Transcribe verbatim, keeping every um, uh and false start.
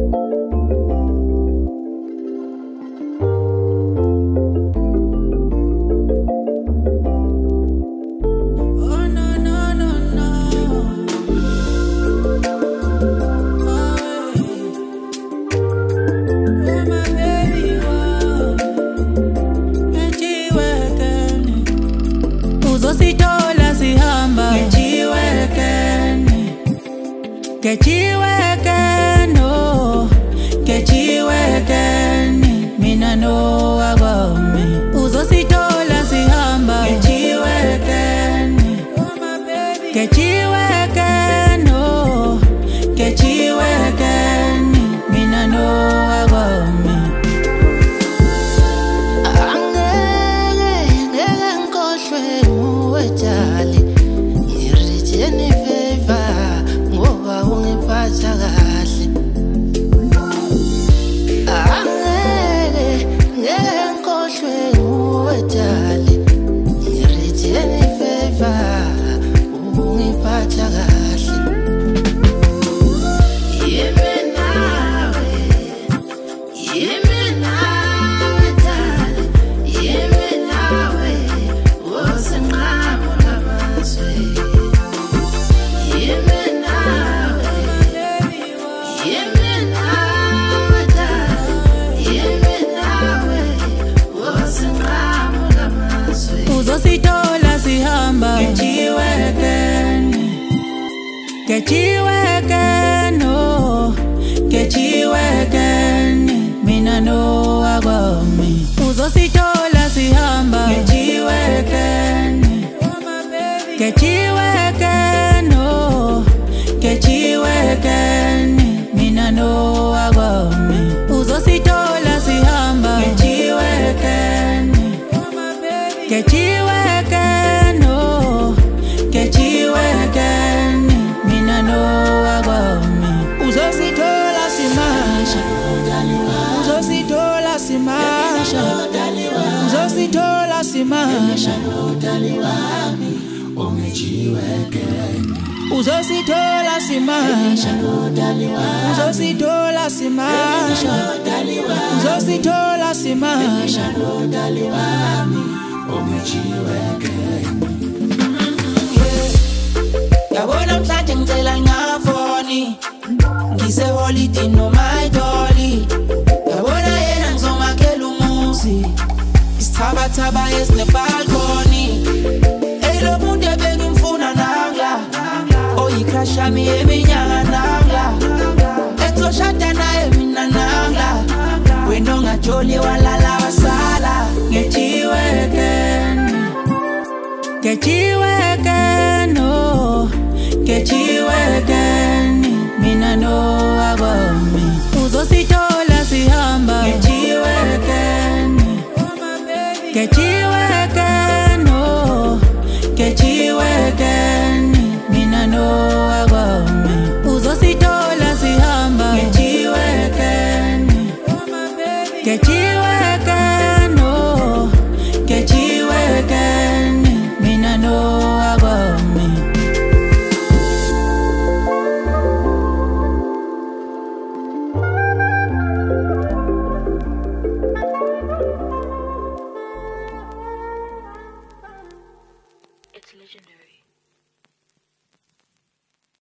Kechiwekeno, kechiwekeni, mina no agome. Uzositola sihamba. Kechiwekeni, kechiwekeno, kechiwekeni, mina no agome. Angeke, ngeke ngikhohlwe nguwe Jali. Ngirejeni favor ngoba ungiphatha kahle. Angeke, ngeke ngikhohlwe nguwe Jali. Ngirejeni favor ungiphatha kahle. Yimi nawe, yimi nawe Jali. Yimi nawe, wosinqamo lamazwe. Yimi nawe, yimi nawe Jali. Yimi nawe, wosinqamo lamazwe. Uzositola sihamba. Kechiwekeni, kechiwekeno, kechiwekeni, mina no agome. Uzositola sihamba. Kechiwekeni, kechiwekeno, kechiwekeni, mina no agome. Uzositola sihamba. Kechiwekeni, kechiwekeno, kechiwekeni, mina no agome. Uzositola simasha, uzositola simasha, uzositola simasha, uzositola simasha, uzositola simasha, uzositola simasha. Yabona mhlanje ngicela ngafoni ngise holiday no my dolly. Yabona yena ngizomakhela umuzi isithaba thaba esine balcony. Hey lo muntu ebengimfuna nanga oyicrush yami eminyaka nanga etsoshada naye mina nanga wena ungajoli walala wasala. Kechiwekeni, kechiwekeni,